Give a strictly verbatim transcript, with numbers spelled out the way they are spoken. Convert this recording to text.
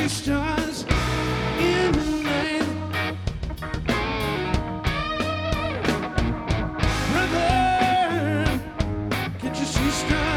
see stars in the night? Brother, can't you see stars?